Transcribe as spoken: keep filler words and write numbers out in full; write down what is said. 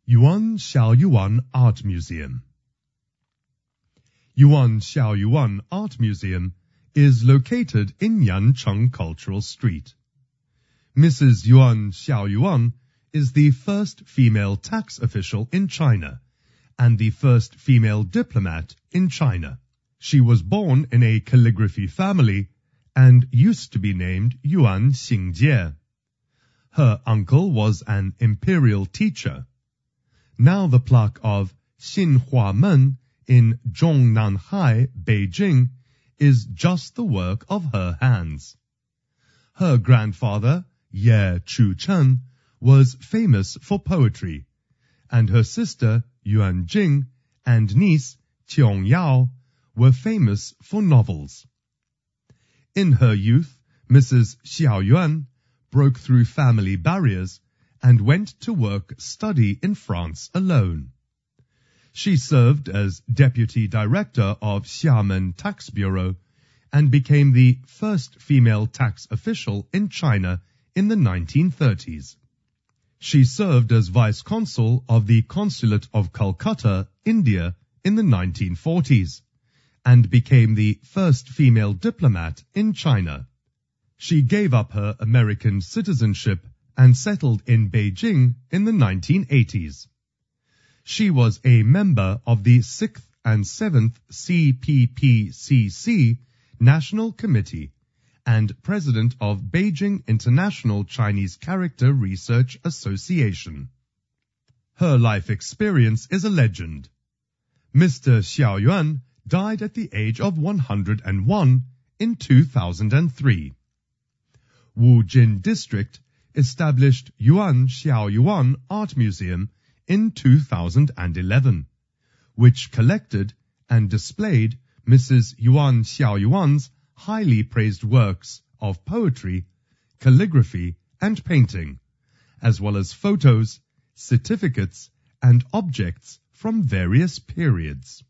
Yuan Xiaoyuan Art Museum. Yuan Xiaoyuan Art Museum is located in Yancheng Cultural Street. Missus Yuan Xiaoyuan is the first female tax official in China and the first female diplomat in China. She was born in a calligraphy family and used to be named Yuan Xingjie. Her uncle was an imperial teacher. Now the plaque of Xinhua Men in Zhongnanhai, Beijing, is just the work of her hands. Her grandfather, Ye Chuchen, was famous for poetry, and her sister, Yuan Jing, and niece, Qiong Yao, were famous for novels. In her youth, Missus Xiaoyuan broke through family barriers and went to work study in France alone. She served as deputy director of Xiamen Tax Bureau and became the first female tax official in China in the nineteen thirties. She served as vice consul of the Consulate of Calcutta, India, in the nineteen forties and became the first female diplomat in China. She gave up her American citizenship and settled in Beijing in the nineteen eighties. She was a member of the sixth and seventh C P P C C National Committee and president of Beijing International Chinese Character Research Association. Her life experience is a legend. Mister Xiaoyuan died at the age of one hundred and one in two thousand three. Wujin District established Yuan Xiaoyuan Art Museum in two thousand eleven, which collected and displayed Missus Yuan Xiaoyuan's highly praised works of poetry, calligraphy, and painting, as well as photos, certificates, and objects from various periods.